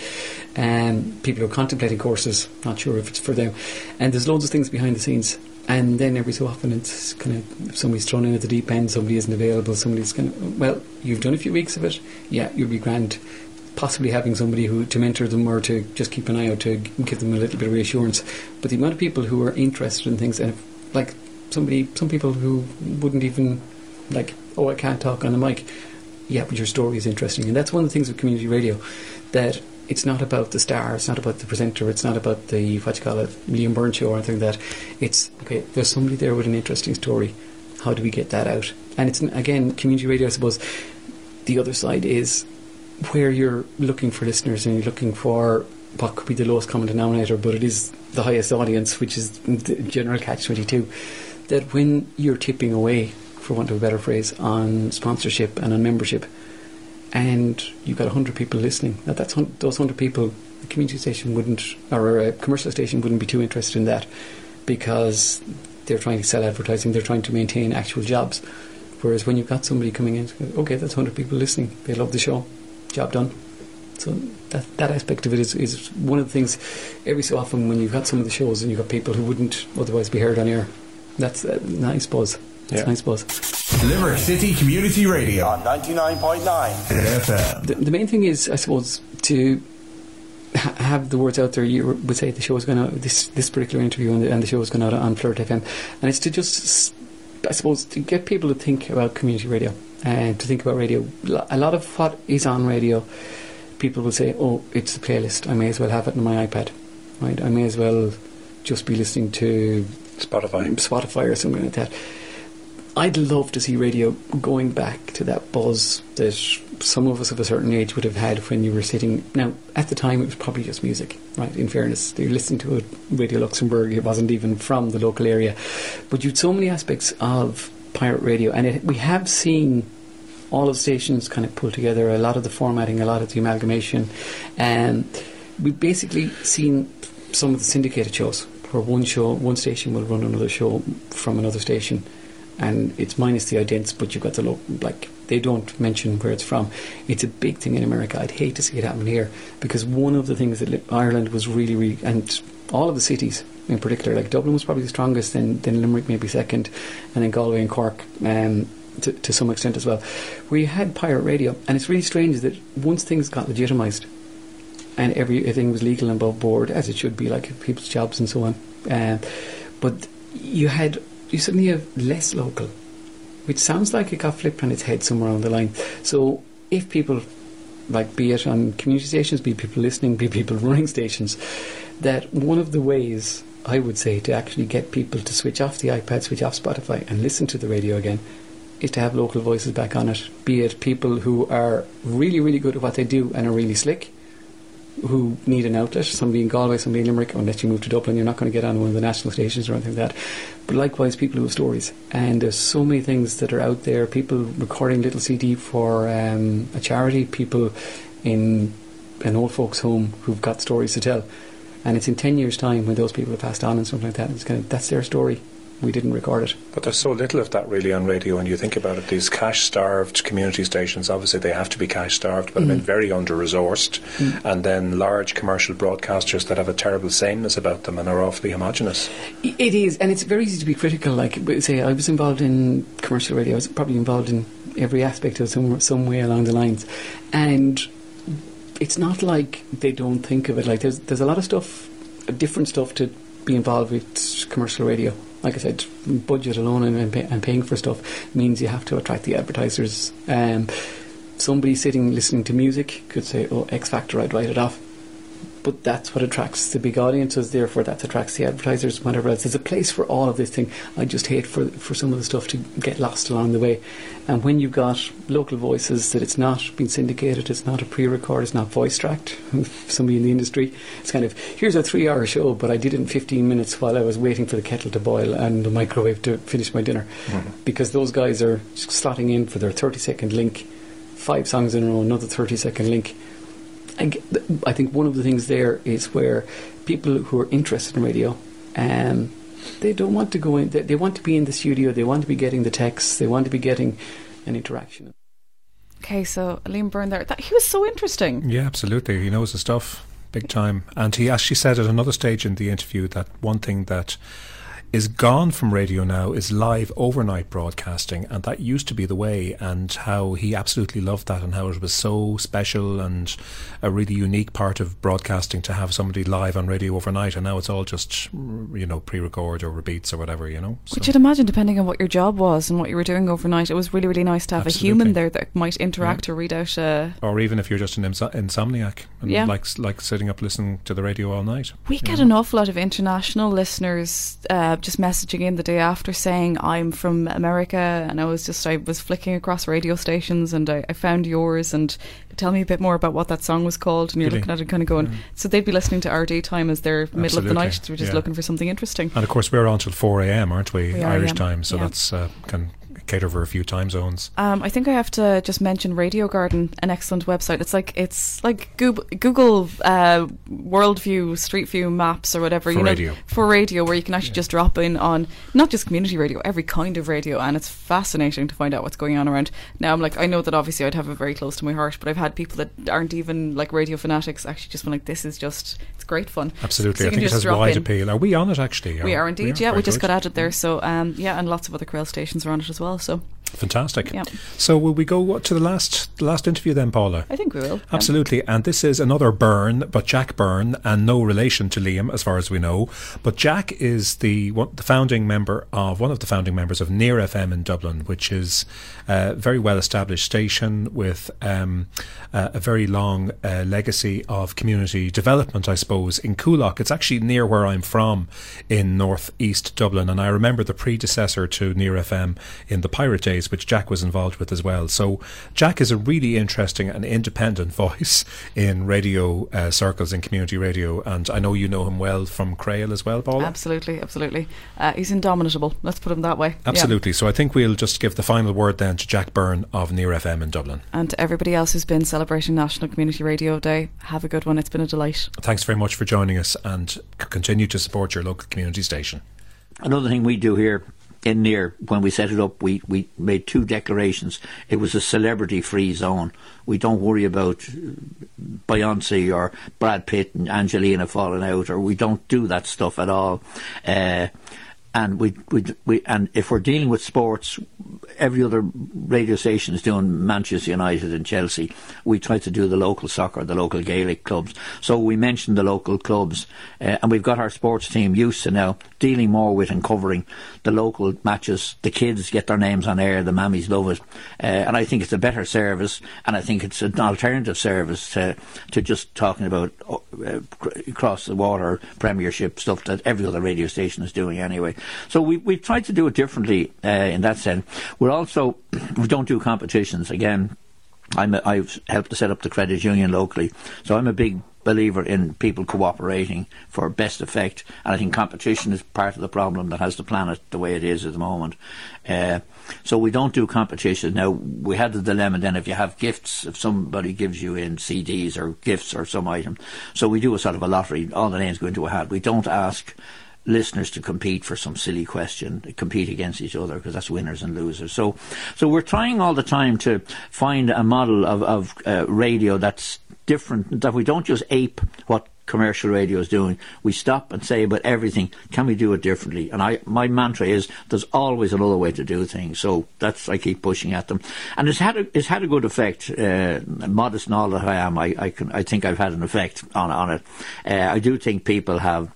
and um, people who are contemplating courses, not sure if it's for them, and there's loads of things behind the scenes. And then every so often it's kind of somebody's thrown in at the deep end, somebody isn't available, somebody's kind of, well, you've done a few weeks of it, yeah, you'll be grand. Possibly having somebody who to mentor them or to just keep an eye out to give them a little bit of reassurance. But the amount of people who are interested in things, and if, like somebody, some people who wouldn't even like, oh, I can't talk on the mic. Yeah, but your story is interesting, and that's one of the things with community radio, that it's not about the star, it's not about the presenter, it's not about the, what you call it, Liam Byrne show or anything like that. It's, okay, there's somebody there with an interesting story. How do we get that out? And it's, again, community radio, I suppose, the other side is where you're looking for listeners and you're looking for what could be the lowest common denominator, but it is the highest audience, which is the general catch twenty-two, that when you're tipping away, for want of a better phrase, on sponsorship and on membership, and you've got one hundred people listening, that that's hun- those one hundred people, a community station wouldn't, or a commercial station wouldn't be too interested in that, because they're trying to sell advertising, they're trying to maintain actual jobs. Whereas when you've got somebody coming in, okay, that's one hundred people listening, they love the show, job done. So that that aspect of it is, is one of the things. Every so often when you've got some of the shows and you've got people who wouldn't otherwise be heard on air, that's a nice buzz. That's Yeah. a nice buzz. Limerick City Community Radio on ninety-nine point nine F M. The, the main thing is, I suppose, to ha- have the words out there. You would say the show is going out, this this particular interview and the, and the show is going out on Flirt F M, and it's to just, I suppose, to get people to think about community radio and to think about radio. A lot of what is on radio, people will say, oh, it's a playlist, I may as well have it on my iPad, right? I may as well just be listening to Spotify Spotify or something like that. I'd love to see radio going back to that buzz that some of us of a certain age would have had when you were sitting. Now, at the time, it was probably just music, right? In fairness, you're listening to a Radio Luxembourg, it wasn't even from the local area. But you'd so many aspects of pirate radio, and it, we have seen all of the stations kind of pull together, a lot of the formatting, a lot of the amalgamation, and we've basically seen some of the syndicated shows where one show, one station will run another show from another station, and it's minus the idents, but you've got the local, like, they don't mention where it's from. It's a big thing in America. I'd hate to see it happen here, because one of the things that li- Ireland was really, really, and all of the cities in particular, like Dublin was probably the strongest, then, then Limerick maybe second, and then Galway and Cork um, to, to some extent as well, where you had pirate radio. And it's really strange that once things got legitimised and everything was legal and above board, as it should be, like people's jobs and so on, uh, but you had you suddenly have less local, which sounds like it got flipped on its head somewhere along the line. So if people, like, be it on community stations, be people listening, be people running stations, that one of the ways, I would say, to actually get people to switch off the iPad, switch off Spotify and listen to the radio again is to have local voices back on it, be it people who are really, really good at what they do and are really slick, who need an outlet, somebody in Galway, somebody in Limerick. Unless you move to Dublin, you're not going to get on one of the national stations or anything like that. But likewise, people who have stories, and there's so many things that are out there. People recording little C D for um, a charity, people in an old folks' home who've got stories to tell, and it's in ten years' time when those people have passed on and something like that. It's kind of, that's their story. We didn't record it. But there's so little of that really on radio when you think about it. These cash-starved community stations, obviously they have to be cash-starved, but Mm. I mean very under-resourced, Mm. and then large commercial broadcasters that have a terrible sameness about them and are awfully homogenous. I- It is, and it's very easy to be critical. Like, but say, I was involved in commercial radio. I was probably involved in every aspect of some some way along the lines, and it's not like they don't think of it. Like, there's there's a lot of stuff, different stuff to be involved with commercial radio. Like I said, budget alone and, and, pay, and paying for stuff means you have to attract the advertisers. Um, somebody sitting listening to music could say, oh, X Factor, I'd write it off. But that's what attracts the big audiences, therefore that attracts the advertisers, whatever else. There's a place for all of this thing. I just hate for for some of the stuff to get lost along the way. And when you've got local voices, that it's not been syndicated, it's not a pre-record, it's not voice tracked, somebody in the industry, it's kind of, here's a three hour show, but I did it in fifteen minutes while I was waiting for the kettle to boil and the microwave to finish my dinner. Mm-hmm. Because those guys are slotting in for their thirty second link, five songs in a row, another thirty second link. I, I think one of the things there is where people who are interested in radio, um, they don't want to go in, they, they want to be in the studio, they want to be getting the texts, they want to be getting an interaction. Okay, so Liam Byrne there, that, he was so interesting. Yeah, absolutely. He knows his stuff big time. And he actually said at another stage in the interview that one thing that is gone from radio now is live overnight broadcasting, and that used to be the way, and how he absolutely loved that and how it was so special and a really unique part of broadcasting to have somebody live on radio overnight, and now it's all just, you know, pre-record or repeats or whatever, you know. So. Which you'd imagine, depending on what your job was and what you were doing overnight, it was really, really nice to have Absolutely. a human there that might interact Yeah. or read out a... Or even if you're just an inso- insomniac and Yeah. like, like sitting up listening to the radio all night. We get an awful lot of international listeners uh, just messaging in the day after saying, I'm from America, and I was just I was flicking across radio stations and I, I found yours, and tell me a bit more about what that song was called, and you're Really? looking at it kind of going, Yeah. so they'd be listening to R D time as their middle of the Absolutely. night, they were just Yeah. looking for something interesting. And of course we're on till four a.m, aren't we, We are, Irish yeah. time, so Yeah. that's uh, can cater for a few time zones. Um, I think I have to just mention Radio Garden, an excellent website. It's like it's like Google, Google uh, World View, Street View maps or whatever. For you know, radio. For radio, where you can actually yeah. just drop in on not just community radio, every kind of radio, and it's fascinating to find out what's going on around. Now, I'm like, I know that obviously I'd have it very close to my heart, but I've had people that aren't even like radio fanatics actually just been like, this is just, it's great fun. Absolutely. So I think it has wide in. appeal. Are we on it actually? We are indeed, we are, yeah. We just good. got added there. So, um, yeah, and lots of other Quail stations are on it as well. So fantastic. Yeah. So will we go to the last the last interview then, Paula? I think we will. Absolutely. Yeah. And this is another Byrne, but Jack Byrne, and no relation to Liam as far as we know. But Jack is the one, the founding member of one of the founding members of Near F M in Dublin, which is a very well established station with um, uh, a very long uh, legacy of community development, I suppose, in Coolock. It's actually near where I'm from in North East Dublin, and I remember the predecessor to Near F M in the Pirate Days, which Jack was involved with as well. So Jack is a really interesting and independent voice in radio uh, circles in community radio, and I know you know him well from Crail as well, Paula. Absolutely, absolutely. Uh, he's indomitable, let's put him that way. Absolutely. Yeah. So I think we'll just give the final word then to Jack Byrne of Near F M in Dublin. And to everybody else who's been celebrating National Community Radio Day, have a good one. It's been a delight. Thanks very much for joining us, and c- continue to support your local community station. Another thing we do here in Near, when we set it up, we, we made two declarations. It was a celebrity-free zone. We don't worry about Beyonce or Brad Pitt and Angelina falling out, or we don't do that stuff at all. Uh, and we, we, we, and if we're dealing with sports, every other radio station is doing Manchester United and Chelsea. We try to do the local soccer, the local Gaelic clubs. So we mentioned the local clubs, uh, and we've got our sports team used to now dealing more with and covering the local matches. The kids get their names on air, the mammies love it, uh, and I think it's a better service, and I think it's an alternative service to, to just talking about uh, across the water Premiership stuff that every other radio station is doing anyway. So we, we've tried to do it differently uh, in that sense. We're also, we don't do competitions. Again, I'm a, I've helped to set up the credit union locally, so I'm a big believer in people cooperating for best effect, and I think competition is part of the problem that has the planet the way it is at the moment. Uh, so we don't do competition. Now, we had the dilemma then, if you have gifts, if somebody gives you in C Ds or gifts or some item, so we do a sort of a lottery, all the names go into a hat. We don't ask listeners to compete for some silly question, compete against each other, because that's winners and losers. So so we're trying all the time to find a model of, of uh, radio that's different, that we don't just ape what commercial radio is doing. We stop and say about everything, can we do it differently? And I, my mantra is, there's always another way to do things. So that's, I keep pushing at them, and it's had a, it's had a good effect. Uh, modest and all that I am, I, I can I think I've had an effect on on it. Uh, I do think people have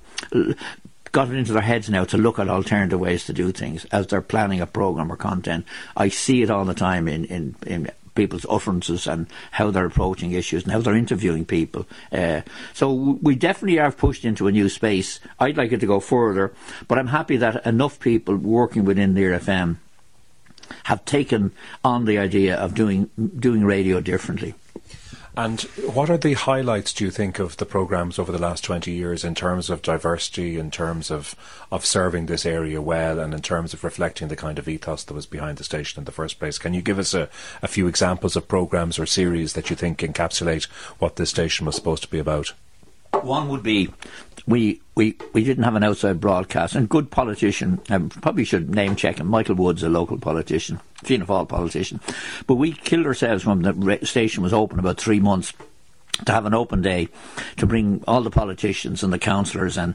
got it into their heads now to look at alternative ways to do things as they're planning a programme or content. I see it all the time in, in, in people's utterances and how they're approaching issues and how they're interviewing people. Uh, so we definitely are pushed into a new space. I'd like it to go further, but I'm happy that enough people working within Near F M have taken on the idea of doing doing radio differently. And what are the highlights, do you think, of the programmes over the last twenty years in terms of diversity, in terms of, of serving this area well, and in terms of reflecting the kind of ethos that was behind the station in the first place? Can you give us a, a few examples of programmes or series that you think encapsulate what this station was supposed to be about? One would be, we we, we didn't have an outside broadcast, and good politician, um, probably should name check him, Michael Woods, a local politician, Fianna Fáil politician, but we killed ourselves when the ra- station was open about three months to have an open day, to bring all the politicians and the councillors and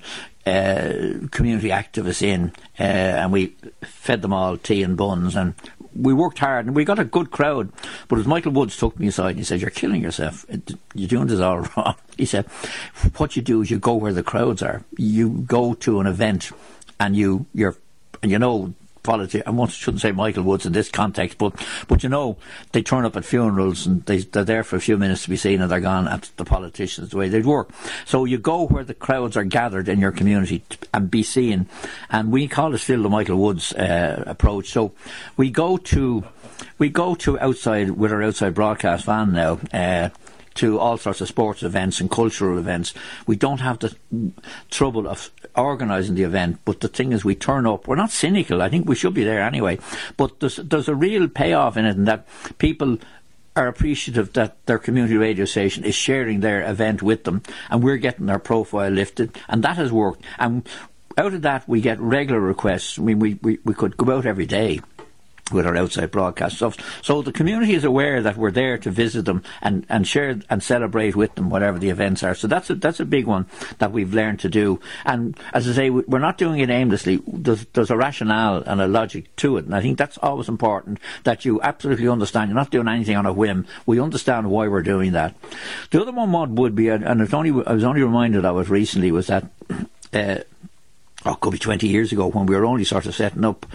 uh, community activists in, uh, and we fed them all tea and buns, and we worked hard and we got a good crowd. But as Michael Woods took me aside and he said, "You're killing yourself, you're doing this all wrong." He said, "What you do is you go where the crowds are. You go to an event and you you're and you know politi- I won't, shouldn't say Michael Woods in this context, but but you know, they turn up at funerals and they, they're there for a few minutes to be seen and they're gone. At the politicians, the way they'd work. So you go where the crowds are gathered in your community and be seen. And we call it still the Michael Woods uh, approach. So we go to we go to outside with our outside broadcast van now. Uh, to all sorts of sports events and cultural events. We don't have the trouble of organising the event, but the thing is we turn up. We're not cynical. I think we should be there anyway. But there's, there's a real payoff in it, in that people are appreciative that their community radio station is sharing their event with them, and we're getting their profile lifted, and that has worked. And out of that we get regular requests. I mean, we, we, we could go out every day with our outside broadcast stuff. So the community is aware that we're there to visit them and, and share and celebrate with them whatever the events are. So that's a, that's a big one that we've learned to do. And as I say, we're not doing it aimlessly. There's, there's a rationale and a logic to it. And I think that's always important, that you absolutely understand. You're not doing anything on a whim. We understand why we're doing that. The other one what would be, and it's only, I was only reminded of it recently, was that uh, oh, it could be twenty years ago, when we were only sort of setting up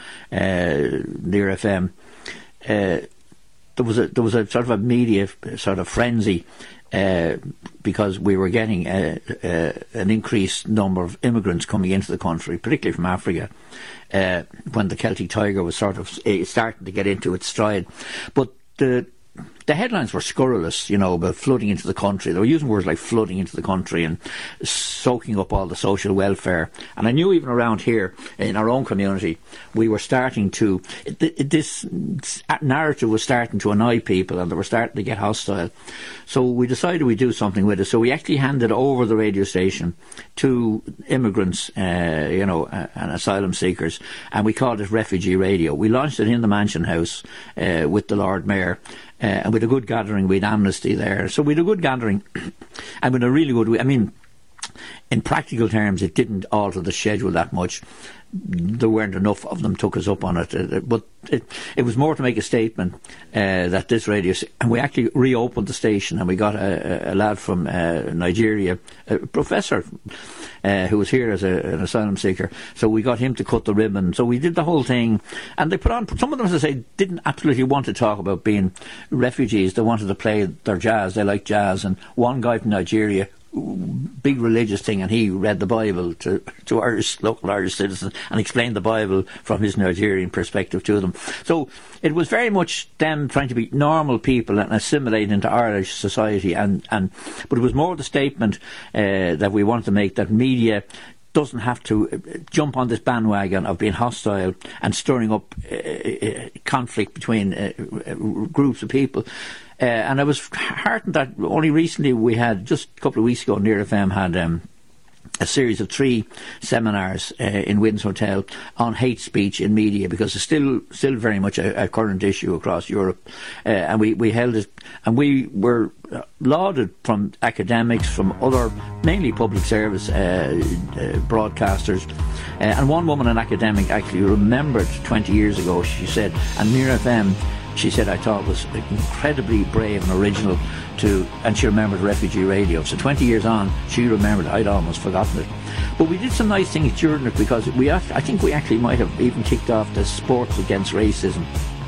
uh, Near F M, uh, there was a there was a sort of a media sort of frenzy uh, because we were getting a, a, an increased number of immigrants coming into the country, particularly from Africa, uh, when the Celtic Tiger was sort of starting to get into its stride. But the The headlines were scurrilous, you know, about flooding into the country. They were using words like flooding into the country and soaking up all the social welfare. And I knew even around here, in our own community, we were starting to, this narrative was starting to annoy people, and they were starting to get hostile. So we decided we'd do something with it. So we actually handed over the radio station to immigrants, uh, you know, uh, and asylum seekers, and we called it Refugee Radio. We launched it in the Mansion House uh, with the Lord Mayor. Uh, and with a good gathering, we had Amnesty there. So we had a good gathering, and with a really good, I mean, in practical terms, it didn't alter the schedule that much. There weren't enough of them took us up on it, uh, but it, it was more to make a statement uh, that this radio, and we actually reopened the station, and we got a, a lad from uh, Nigeria, a professor uh, who was here as a, an asylum seeker, so we got him to cut the ribbon. So we did the whole thing, and they put on, some of them, as I say, didn't absolutely want to talk about being refugees. They wanted to play their jazz, they like jazz, and one guy from Nigeria, big religious thing, and he read the Bible to, to Irish, local Irish citizens, and explained the Bible from his Nigerian perspective to them. So it was very much them trying to be normal people and assimilate into Irish society, and, and but it was more the statement uh, that we wanted to make, that media doesn't have to jump on this bandwagon of being hostile and stirring up uh, conflict between uh, groups of people. Uh, and I was heartened that only recently we had, just a couple of weeks ago, Near F M had um, a series of three seminars uh, in Wynn's Hotel on hate speech in media, because it's still still very much a, a current issue across Europe. Uh, and we, we held it, and we were lauded from academics, from other, mainly public service uh, uh, broadcasters. Uh, and one woman, an academic, actually remembered twenty years ago, she said, and Near F M, she said, I thought was incredibly brave and original to, and she remembered Refugee Radio. So twenty years on, she remembered. I'd almost forgotten it. But we did some nice things during it, because we, I think we actually might have even kicked off the Sports Against Racism